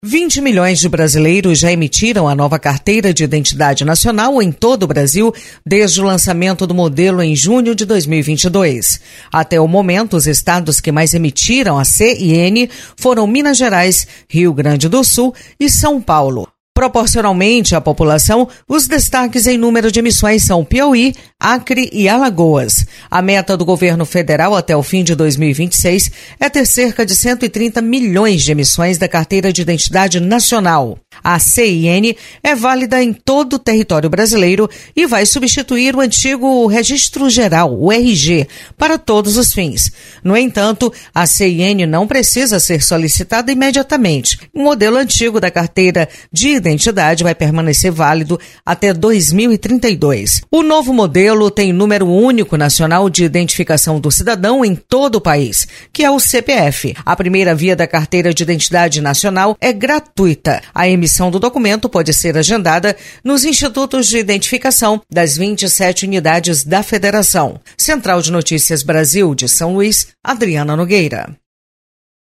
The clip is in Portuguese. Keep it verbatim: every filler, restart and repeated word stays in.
vinte milhões de brasileiros já emitiram a nova Carteira de Identidade Nacional em todo o Brasil desde o lançamento do modelo em junho de dois mil e vinte e dois. Até o momento, os estados que mais emitiram a C I N foram Minas Gerais, Rio Grande do Sul e São Paulo. Proporcionalmente à população, os destaques em número de emissões são Piauí, Acre e Alagoas. A meta do governo federal até o fim de dois mil e vinte e seis é ter cerca de cento e trinta milhões de emissões da Carteira de Identidade Nacional. A C I N é válida em todo o território brasileiro e vai substituir o antigo Registro Geral, o R G, para todos os fins. No entanto, a C I N não precisa ser solicitada imediatamente. O modelo antigo da Carteira de Identidade vai permanecer válido até dois mil e trinta e dois. O novo modelo tem número único nacional de identificação do cidadão em todo o país, que é o C P F. A primeira via da Carteira de Identidade Nacional é gratuita. A emissão do documento pode ser agendada nos institutos de identificação das vinte e sete unidades da Federação. Central de Notícias Brasil de São Luís, Adriana Nogueira.